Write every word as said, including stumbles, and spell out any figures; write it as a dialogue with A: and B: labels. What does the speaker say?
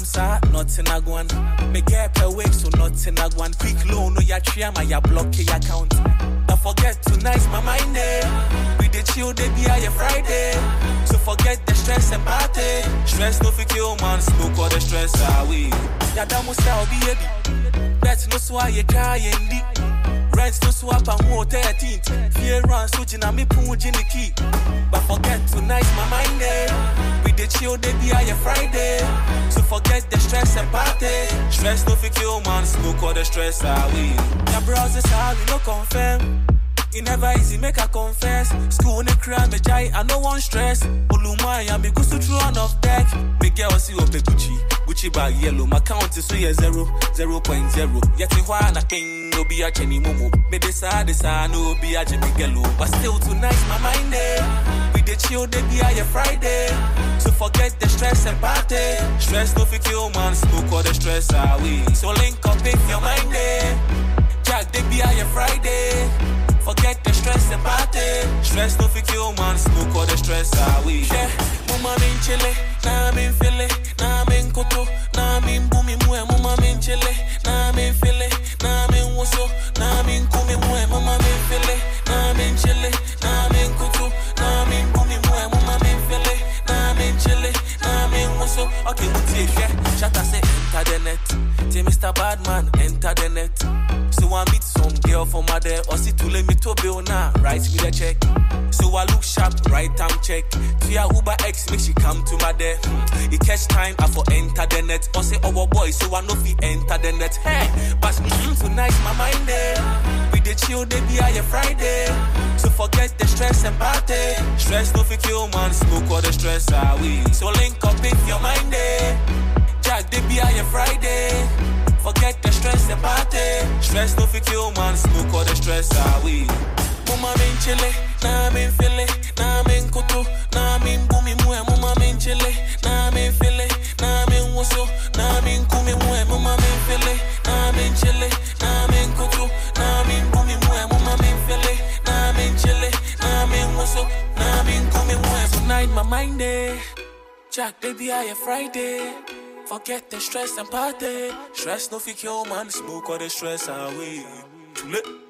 A: sir, not in a one. Me get per week, so not in a one. Quick loan, no ya tria, my ya block your account. Don't forget tonight's my mind day. We the chill, they be a Friday. So forget the stress and party. Stress no fit kill man, smoke all the stress away. Ya damu style be heavy. Bet no swa ye try and deep. Rents to swap and more thirteenth. Fear runs, switching on me punch in the key. But forget tonight's my mind day. We the chill, they be a Friday. So forget the stress and party. Stress no fit kill man, smoke all the stress away. Your browsers how we no confirm. It never easy, make I confess. School in the crime, me jai, I no one stress. Olumai, I be good to throw on off deck. Me girl see up a Gucci, Gucci bag yellow. My count is three zero, zero point zero. Yet in one, I think no be a chenny momo. Me decide, decide, no be a jimmy gello. But still tonight, my mind there. We the chill, they be a Friday. So forget the stress and party. Stress no fit kill man, smoke all the stress away. So link up if your mind there. Jack, they be a Friday. Forget the stress and party. Stress no fit kill man, smoke all the stress away. Yeah, mama min chile, na min file, na min koto, na min bumi mwe. Mama min chile, na min file, na min woso, na min kumi mwe. Mama min file, na min chile, na min koto, na min bumi mwe. Mama min file, na min chile, na min woso. Okay, what's it? Yeah, Shatta say enter the net. Say Mister Badman enter the net. So I meet some girl from my there, or see to let me to bill now, write me the check. So I look sharp, right time check. To your Uber X, make she come to my there. Hmm. It catch time, I for enter the net. Or say, oh boy, so I know if he enter the net. Hey, but mm-hmm, tonight my mind there. We the chill, they be a Friday. So forget the stress and party. Stress no fit kill man, smoke all the stress away. So link up if your mind there. Jack, they be a Friday. Forget the stress and party. Stress no fit kill man, smoke all the stress away. Mama min chile, na min file, na min koto, na min bumi mwe. Mama min chile, na min file, na min woso, na min kumi mwe. Mama min file, na min chile, na min koto, na min bumi mwe. Mama min file, na min chile, na min woso, na min kumi mwe. Tonight my mind day, Jack baby I a Friday. Forget the stress and party. Stress no fit kill man, smoke all the stress away. Too late.